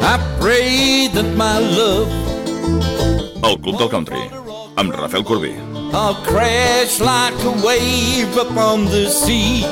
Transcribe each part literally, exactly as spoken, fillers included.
I pray that my love El Club del Country, amb Rafael Corbí. I'll crash like a wave upon the sea.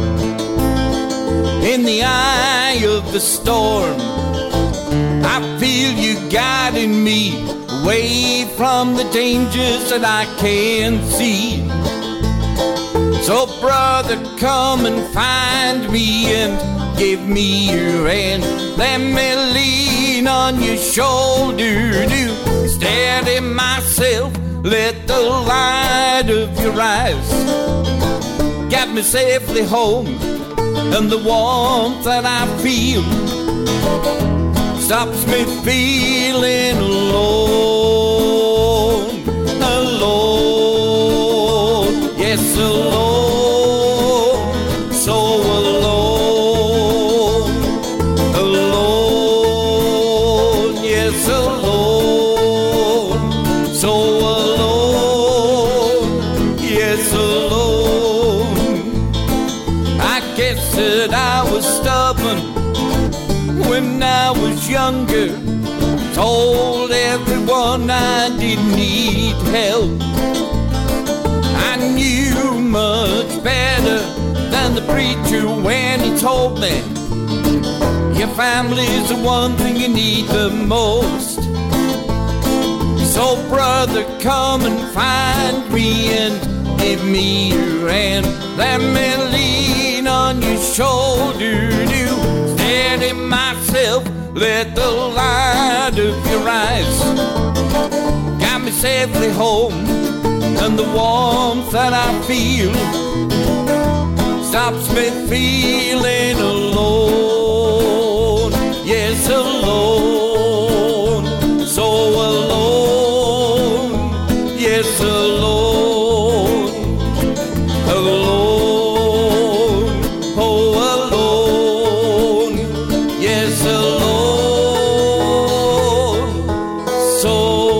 In the eye of the storm, I feel you guiding me away from the dangers that I can't see. So brother, come and find me and give me your hand. Let me lean on your shoulder to steady myself. Let the light of your eyes get me safely home, and the warmth that I feel stops me feeling alone, alone, yes, alone, so alone, alone, yes, alone, so alone, yes, alone. I guess that I was stubborn when I was younger, told everyone I didn't need help. I knew much better than the preacher when he told me your family's the one thing you need the most. So brother, come and find me and give me your hand. Let me lean on your shoulder to steady myself. Let the light of your eyes guide me safely home, and the warmth that I feel stops me feeling alone. Yes, alone, so alone. Yes, alone, alone, oh alone. Yes, alone, so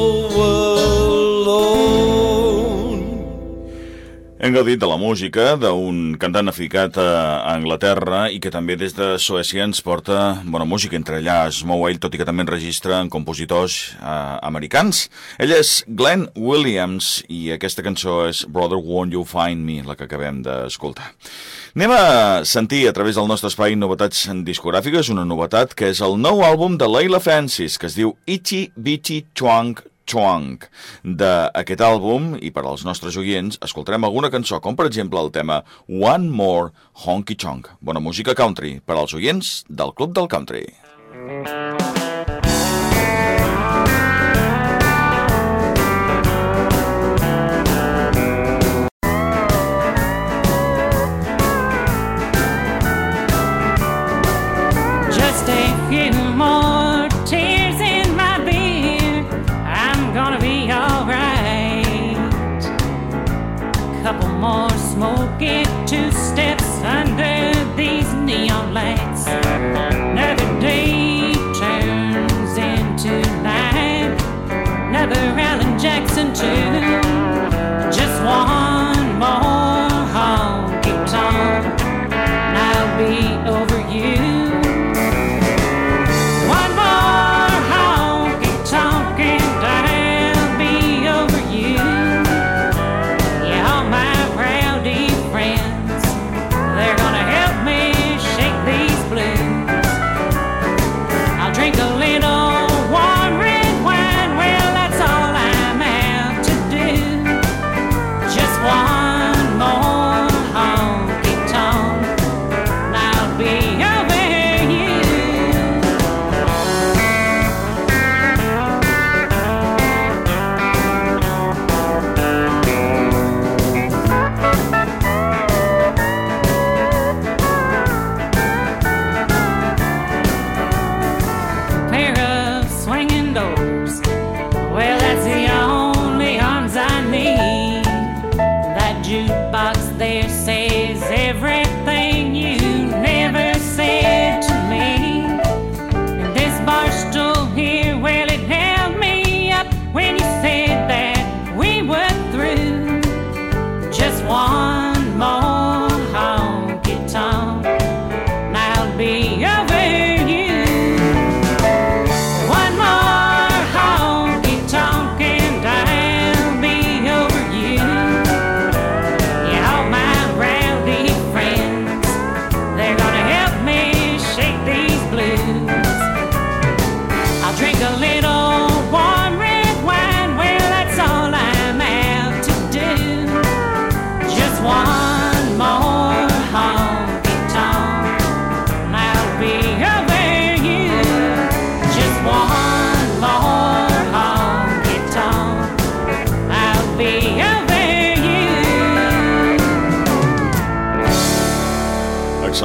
alone. Hem gaudit de la música d'un cantant aficat a Anglaterra i que també des de Suècia ens porta bona música. Entre allà es mou ell, tot i que també enregistra en compositors eh, americans. Ell és Glenn Williams i aquesta cançó és Brother Won't You Find Me, la que acabem d'escoltar. Anem a sentir a través del nostre espai novetats discogràfiques, una novetat que és el nou àlbum de Layla Francis, que es diu Itchy Bitchy Twang Twang. D'aquest àlbum, i per als nostres oients, escoltarem alguna cançó, com per exemple el tema One More Honky Tonk. Bona música country per als oients del Club del Country. Just a few more tears in my beer, I'm gonna be alright. Couple more smoky two steps under these neon lights. Another day turns into night. Another Alan Jackson tune. Just one more honky tonk and I'll be over you. One more honky tonk and I'll be over you. Yeah, all my rowdy friends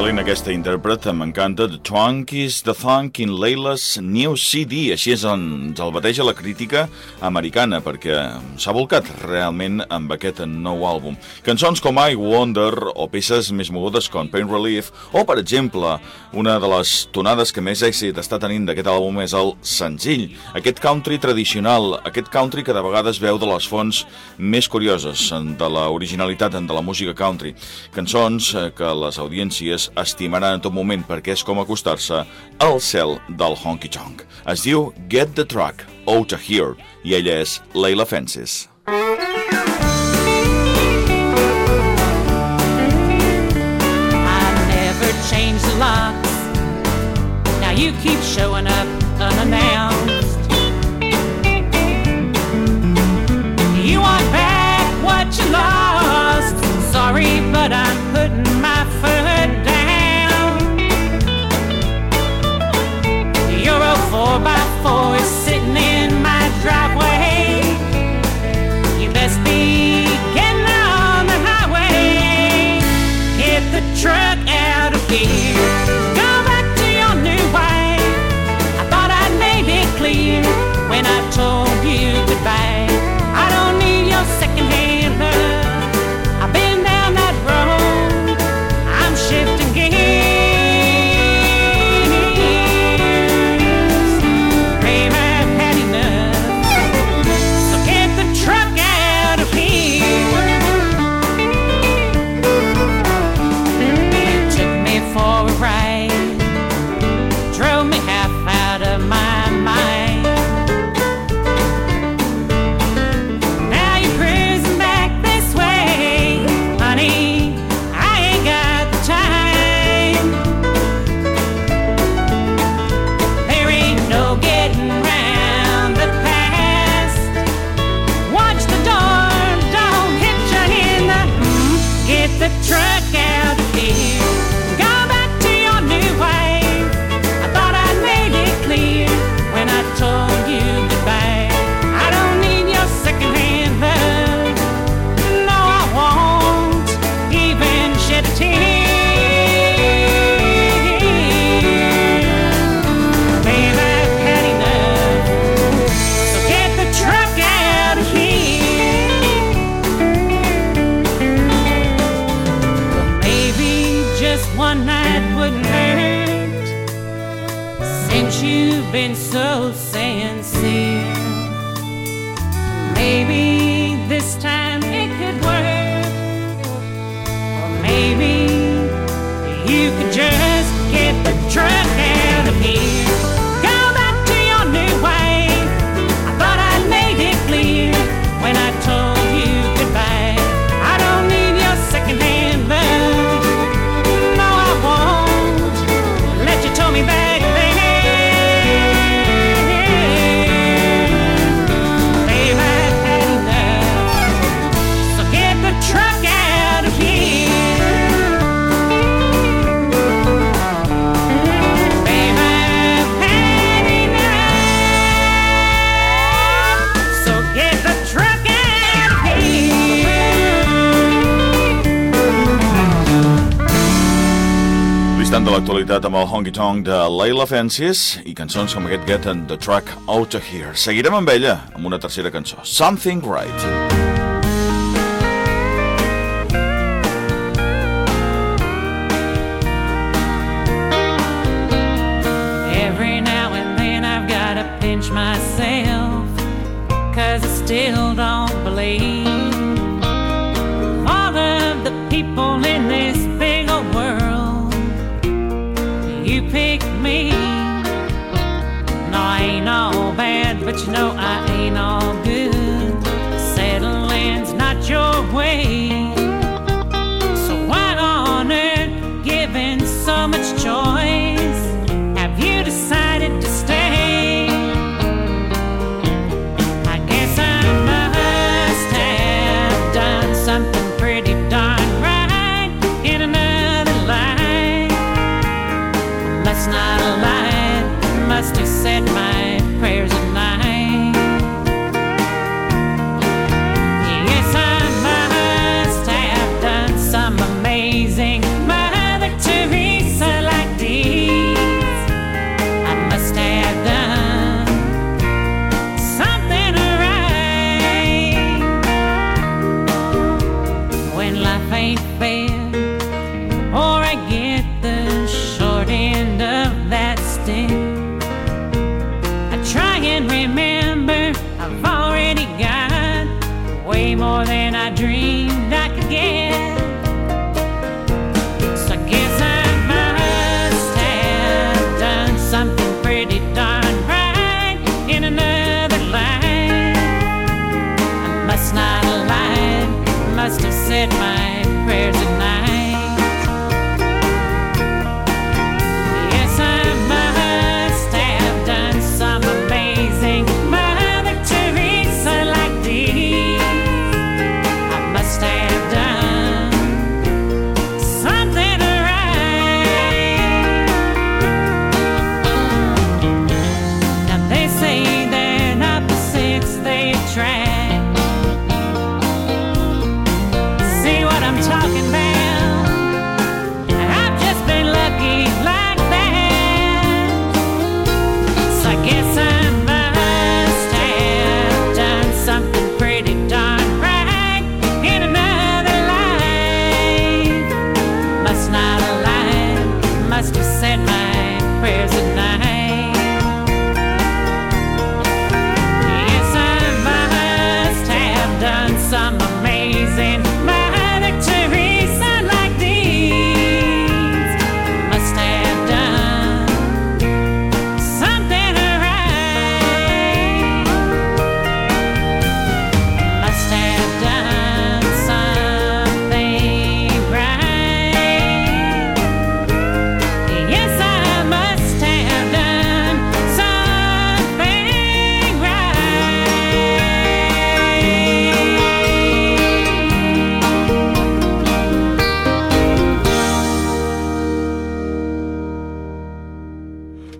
excel·lent aquesta intèrpret, m'encanta. The Trunk is the Thunk in Layla's New C D. Així és on el bateja la crítica americana, perquè s'ha volcat realment amb aquest nou àlbum. Cançons com I Wonder o peces més mogudes com Pain Relief o, per exemple, una de les tonades que més èxit està tenint d'aquest àlbum és el senzill. Aquest country tradicional, aquest country que de vegades veu de les fonts més curioses de l'originalitat de la música country. Cançons que les audiències estimaran en tot moment perquè és com acostar-se al cel del honky-tonk. Es diu Get the Truck Out of Here i ella és Layla Fences. I never changed the locks. Now you keep showing up unannounced. You want back what you lost. Sorry, but I'm putting my foot down. Your old four by four is sitting in my driveway. You best be getting on the highway. Get the truck out of here. Go back to your new wife. I thought I'd made it clear when I told you goodbye. I don't need your second-hand love. I've been down that road. I'm shifting gears. Babe, I've had enough. So get the truck out of here. You took me for a ride. Drove me half out of my mind. Now you're cruising back this way. Honey, I ain't got the time. There ain't no getting round the past. Watch the door, don't hit you in the mm. Get the truck out of here. Go back to your new wife. I thought I made it clear when I told you goodbye. I don't need your second-hand love. No, I won't even shed a tear. Babe, I've had enough. So get the truck out of here. Well, maybe just one night wouldn't hurt, since you've been so sincere. Maybe this time it could work. Or maybe you could just get the truck out of here. Go back to your new wife. I thought I made it clear when I told you goodbye. I don't need your second-hand love. No, I won't let you tow me back there. Babe, I've had enough. So get the truck out of here. Babe, I've had enough. So get the truck out of here. Listant de l'actualitat amb el honky-tonk de Layla Fences i cançons com aquest Get the Truck Out of Here. Seguirem amb ella amb una tercera cançó, Something Right. Every now and then I've gotta pinch myself, 'cause I still don't believe all of the people in this big old world. You picked me. No, I ain't all bad, but you know I ain't all good. Settling's not your way. So why on earth, given so much choice, have you decided to stay? I guess I must have done something pretty darn right in another life. Let's not lie, must have said my prayers at night. Yes, I must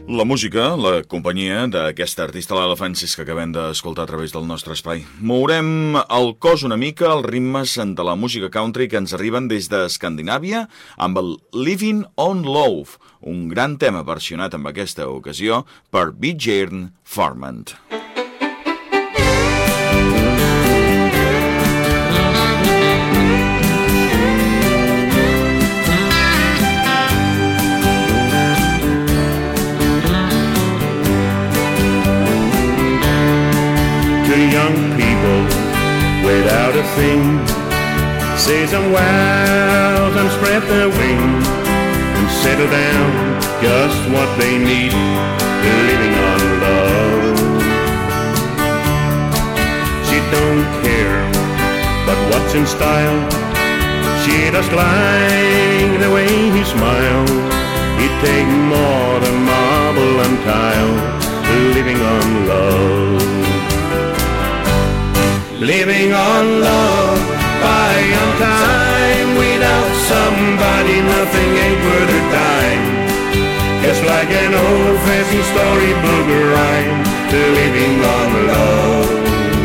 La música, la companyia d'aquesta artista Lala Francis que acabem d'escoltar a través del nostre espai. Mourem el cos una mica als ritmes de la música country que ens arriben des d'Escandinàvia amb el Living on Love, un gran tema versionat en aquesta ocasió per Bjørn Farman. Young people without a thing, say some words and spread their wings and settle down just what they need, living on love. She don't care but what's in style, she just like the way he smiles. He'd take more than marble and tile, living on love. Living on love, buying on time. Without somebody, nothing ain't worth a dime. Just like an old-fashioned storybook rhyme, living on love.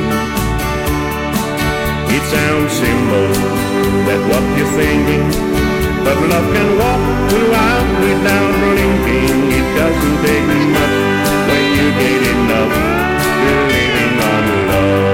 It sounds simple, that's what you're thinking, but love can walk throughout without blinking. It doesn't take much when you get enough, living on love.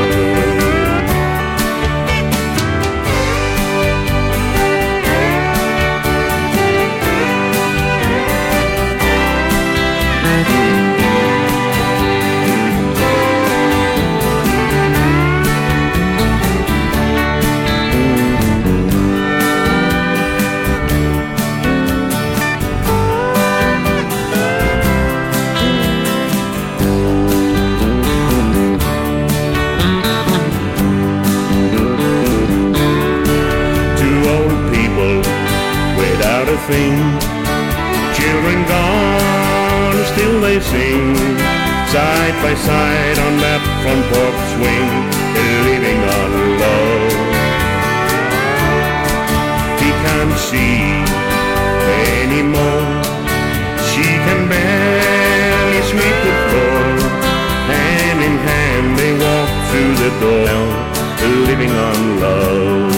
Children gone, still they sing, side by side on that front porch swing, living on love. He can't see anymore, she can barely sweep the floor. Hand in hand they walk through the door, living on love.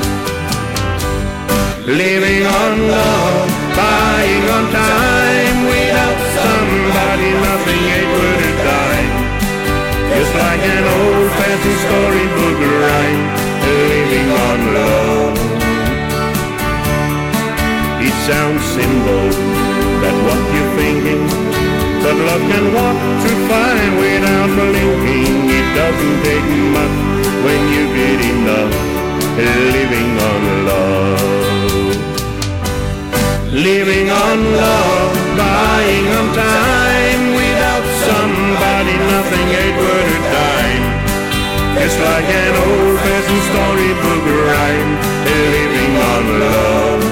Living on love, buying on time. Without somebody, nothing ain't worth a dime. Just like an old-fashioned storybook rhyme, living on love. It sounds simple, that's what you're thinking, but love can walk through fire without blinking. It doesn't take much when you get enough, living on love. Living on love, buying on time. Without somebody, nothing ain't worth a dime. Just like an old-fashioned storybook rhyme, living on love.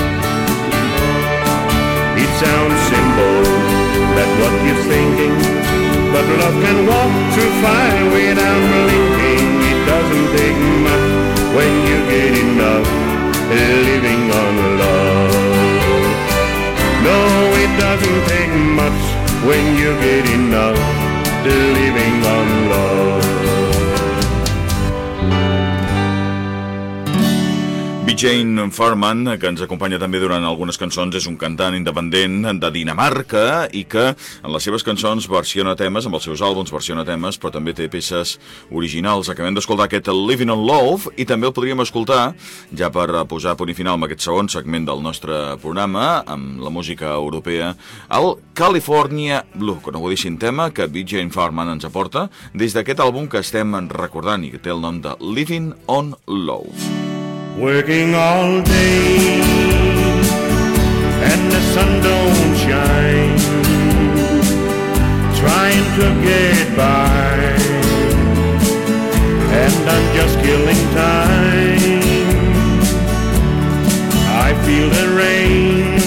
It sounds simple, that's what you're thinking, but love can walk through fire without blinking. It doesn't take much when you get enough, living on love. No, it doesn't take much when you get enough, living on love. Bjørn Farman, que ens acompanya també durant algunes cançons, és un cantant independent de Dinamarca i que en les seves cançons versiona temes, amb els seus àlbums versiona temes, però també té peces originals. Acabem d'escoltar aquest Living on Love i també el podríem escoltar, ja per posar punt i final amb aquest segon segment del nostre programa, amb la música europea, el California Blue, conegudíssim tema que Bjørn Farman ens aporta des d'aquest àlbum que estem recordant i que té el nom de Living on Love. Working all day and the sun don't shine, trying to get by, and I'm just killing time. I feel the rain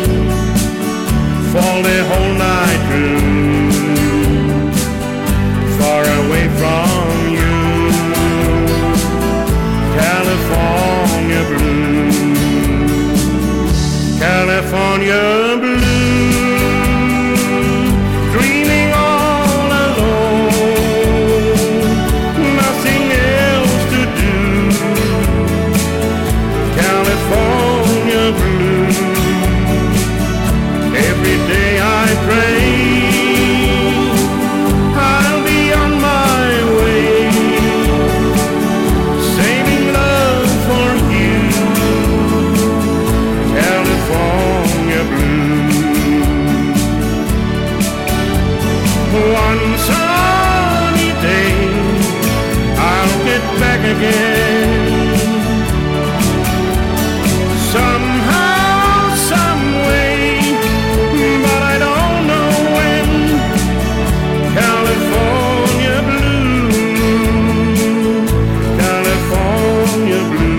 fall the whole night through, far away from you, California blue, California blue. again. Somehow, some way, but I don't know when. California blue, California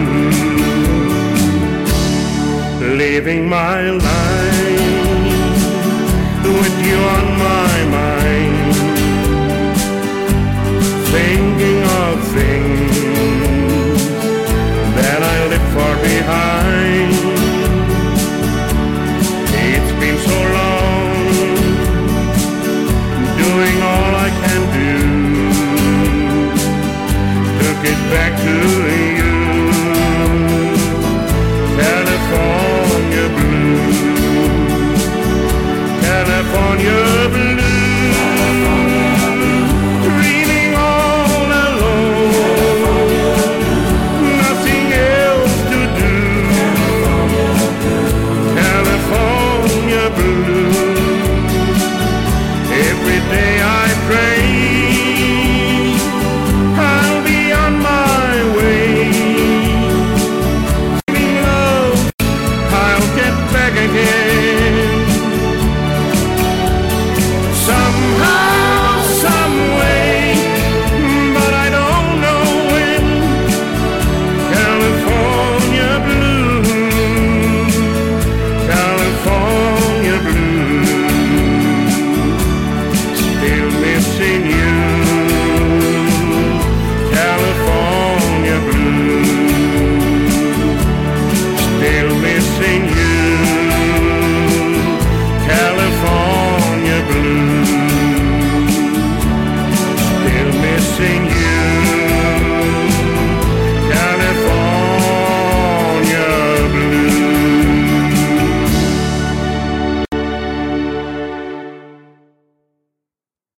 blue, living my life with you on my mind, thinking of things that I left far behind. It's been so long, doing all I can do to get back to you. California blue, California